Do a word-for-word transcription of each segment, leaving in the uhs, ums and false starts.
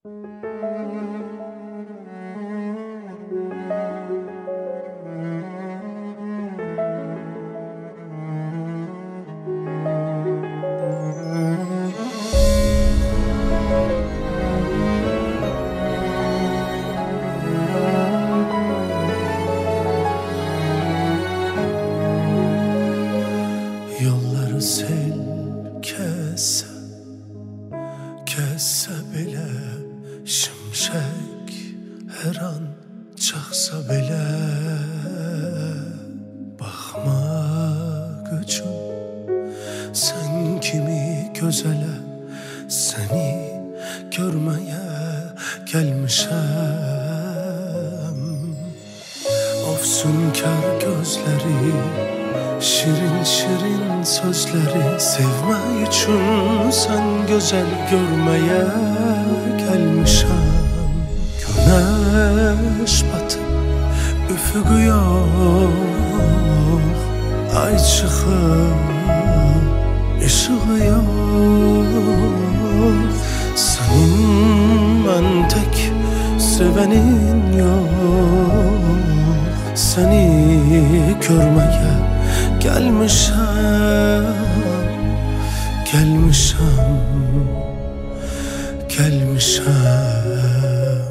Yolları sel kesse, kesse bile şimşek her an çaxsa bile baxmaq üçün sen kimi gözələ səni görməyə gəlmişəm. Ofsunkar gözləri, şirin şirin sözleri sevmək üçün sən gözəl görməyə gəlmişəm. Güneş batıb üfüqü yox, ay çıxıb işığı yox. Sənin mən tək sevənin yox, səni görməyə gelmişəm, gelmişəm, gelmişəm.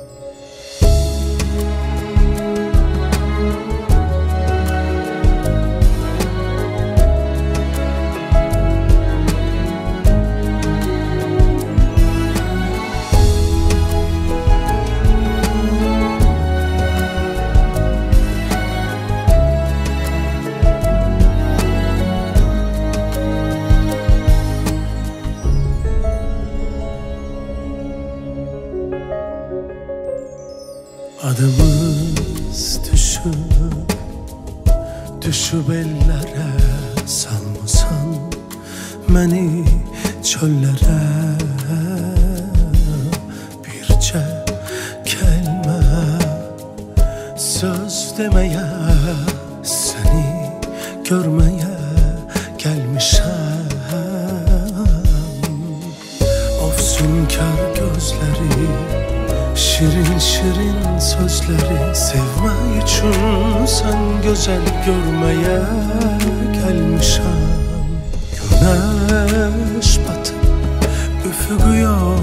Adımız düşüb, düşüb ellərə salmısan məni çöllərə. Bircə kəlmə söz deməyə, səni görməyə gəlmişəm. Ofsunkar gözləri, şirin şirin sözleri sevmək üçün sən gözəl görməyə gəlmişəm. Güneş batıb üfüqü yox,